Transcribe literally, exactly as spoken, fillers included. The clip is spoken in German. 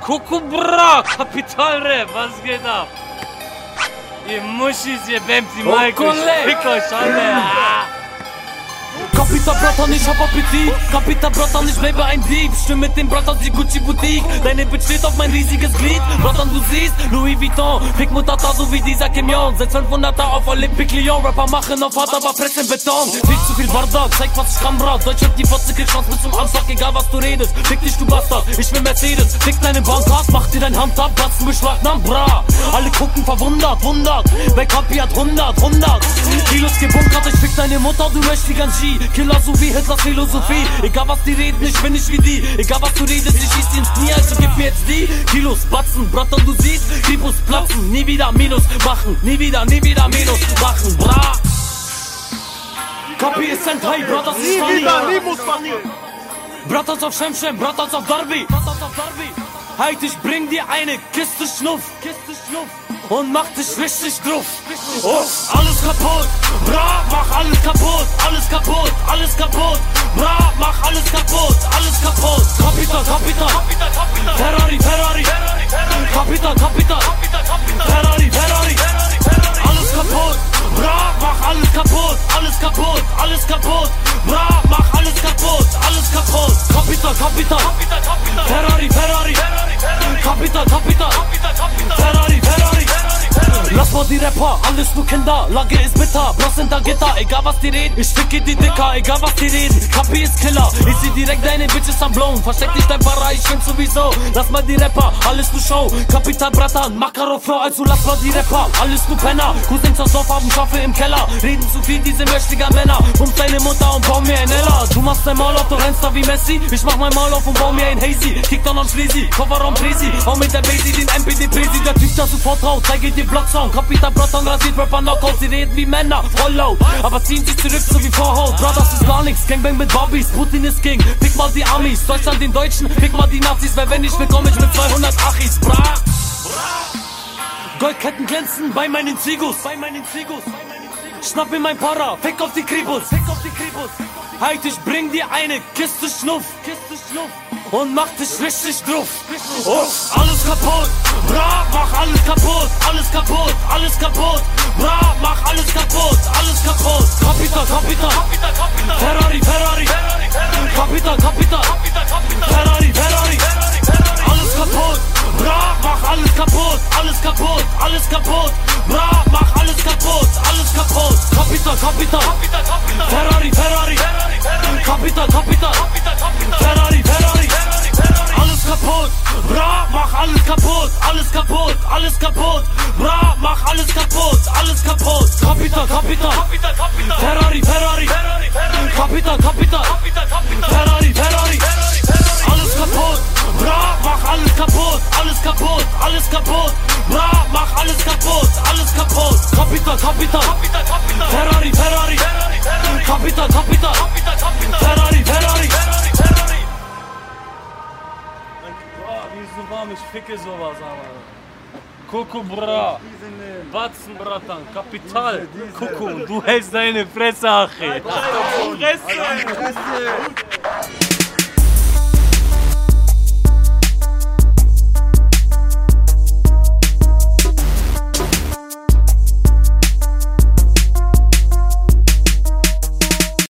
Kuku bra, Kapital Rap, was geht ab? Ihr Muschis, ihr Bämt, die Mike, ich fick euch alle. Kapital Bratan, ich hab Appetit. Kapital Bratan, ich bleibe ein Dieb. Stimme mit dem Bratan, die Gucci Boutique. Deine Bitch steht auf mein riesiges Glied. Bratan, du siehst, Louis Vuitton. Fick Mutata, so wie dieser Kimion. Seit zwölfhunderter auf Olympic Lyon. Rapper machen auf hart, aber pressen Beton. Viel zu viel Bardak, zeig was ich kann, brat. Deutschland, die Fotze kriegt Chance bis zum Anschlag. Egal was du redest, fick dich, du Bastard. Ich will Mercedes, fick deine Bankkarte. Mach dir dein Hand ab, Platzenbeschlag, na bra. Alle gucken verwundert, hundert. Bei Kapi hat hundert, hundert. Kilos gebunkert, ich fick deine Mutter, du möchtest die ganz G. Killer so wie Hitlers Philosophie. Egal was die reden, ich bin nicht wie die. Egal was du redest, ich schieß dir ins Knie, also gib mir jetzt die Kilos, Batzen, Bratan, du siehst, Kripus platzen, nie wieder Minus machen, nie wieder, nie wieder Minus machen, bra. Kapi ist ein Teil, Bra, das ist funny. Bratans auf Shemshem, Bratans auf Darby. Halt, ich bring dir eine Kiste Schnuff, Kiste Schnuff. Und mach dich richtig drauf. Oh, alles kaputt, bra, mach alles kaputt, alles kaputt, alles kaputt, bra, mach alles kaputt, alles kaputt. Kapital, Kapital, Ferrari, Ferrari, Kapital, Kapital, Ferrari, Ferrari, alles kaputt, bra, mach alles kaputt, alles kaputt, alles kaputt, bra, mach alles kaputt, alles kaputt. Kapital, Kapital, Ferrari, Ferrari, Kapital, Kapital, Ferrari, Ferrari. Lass mal die Rapper, alles nur Kinder, Lage ist bitter, Bros sind da Gitter, egal was die reden, ich ficke die Dicker, egal was die reden, Kapi ist Killer, ich seh direkt deine Bitches am Blown, versteck dich dein Para, ich find sowieso, lass mal die Rapper, alles nur Show, Kapital Bratan, Makarov Flow, also lass mal die Rapper, alles nur Penner, Cousins aus Dorf haben Schafe im Keller, reden zu viel, diese mächtiger Männer, pump deine Mutter und bau mir ein Ella, du machst dein Maul auf, du rennst da wie Messi, ich mach mein Maul auf und bau mir ein Hazy, Kickdown am Schlesi, Kofferraum Presi, hau mit der Basie den M P D Presi, der Typ, der sofort haut, zeige dir Blocksound, Kapital Bratan rasiert Rapper Knockout, sie reden wie Männer, voll laut, aber ziehen sich zurück so wie Vorhaut. Bro, das ist gar nix, Gangbang mit Bobbys, Putin ist King, pick mal die Amis, Deutschland den Deutschen, pick mal die Nazis, weil wenn ich will, komm ich mit zweihundert Achis, bra. Goldketten glänzen bei meinen Zigus, bei meinen Zigus, schnapp mir mein Para, fick auf die Kribus, fick auf die Kribus. Halt, ich bring dir eine Kiste Schnuff, Kiste Schnuff. Und mach dich richtig drauf. Oh, alles kaputt, bra, mach alles kaputt, alles kaputt, alles kaputt, bra, mach alles kaputt, alles kaputt. Kapital, Kapital, Ferrari, Ferrari, Kapital, Kapital, Ferrari, Ferrari, alles kaputt, bra, mach alles kaputt, alles kaputt, alles kaputt, bra, mach alles kaputt, alles kaputt. Kapital, Kapital, Ferrari, Ferrari, Kapital, Kapital, Ferrari, Ferrari, alles kaputt, bra, mach alles kaputt, alles kaputt, alles kaputt, bra, mach alles kaputt, alles kaputt. Kapital, Kapital, Ferrari, Ferrari, Kapital, Kapital, Ferrari, Ferrari, alles kaputt, bra, mach alles kaputt, alles kaputt, alles kaputt, bra, mach alles kaputt, alles kaputt. Kapital, Kapital, Ferrari, Ferrari, Kapital, Kapital, Ferrari, Ferrari. Wie ist so warm, ich ficke sowas, aber. Kuku bra, Batzen Bratan, Kapital, Kuku, du hältst deine Fresse, Achi. Fresse!